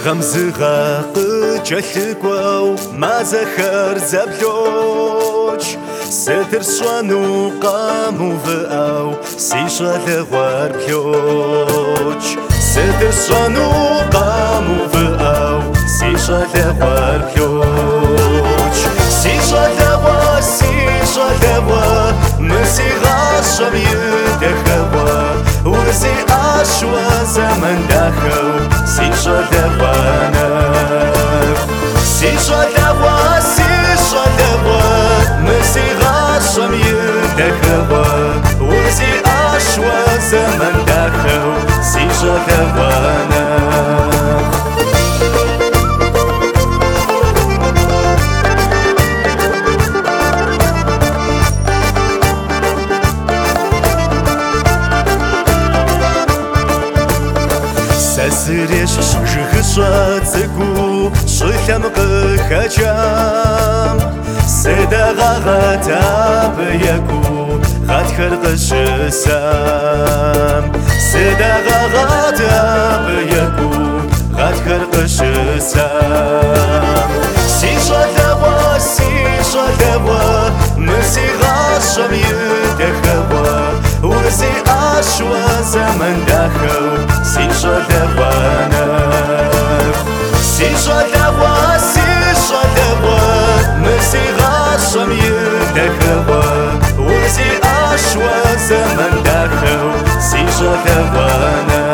غمزغا قجلقو ما زخر زبلوج ستر شوانو قامو فاو سيشا لغوار بلوج ستر شوانو قامو فاو سيشا لغوار بلوج سيشا لغوا مسي غاشم يدخوا وزي أشوا زمن داخو سيشا لغوانا سيشا لغوا مسي غاشم يدخوا وزي أشوا زمن داخو سيشا لغوانا سريش شغشة زقو شلم قخجام سدا غاغتا بيكو غات خرقش سام سدا غاغتا بيكو غات خرقش سام سيشا لوا مسي غاشم يدخوا وزي أشوا زمن داخو سيشا لغوانا سيشا لغوا مسي غاشم يدخوا وزي أشوا زمن داخو سيشا لغوانا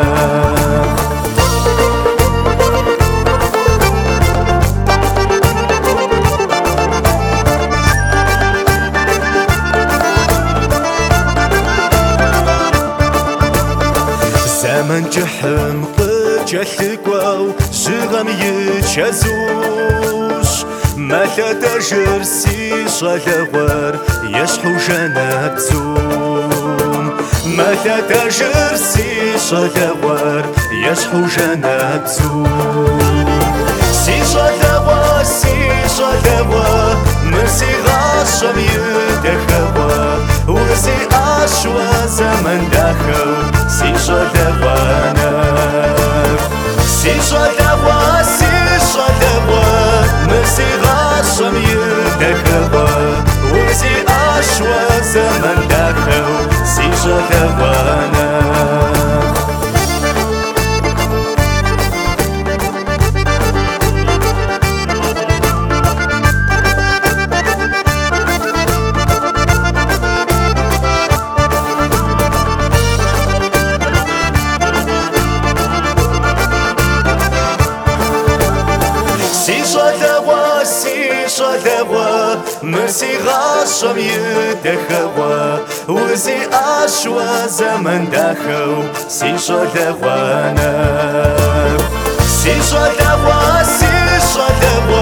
زمن جحم قجلقو شغم يتشازوش ما تدجر سيشا لغوار يشحو جناب زوم ما تدجر سيشا لغوار يشحو جناب زوم سيشا لغوا مسي غاشم يدخوا وزي أشوا زمن داخو سيشا لغوانا سيشا لغوا مسي غاشم يدخوا وزي أشوا زمن داخو سيشا لغوانا مسي غاشم يدخوا وزي أشوا زمن داخو سيشا لغوانا سيشا لغوا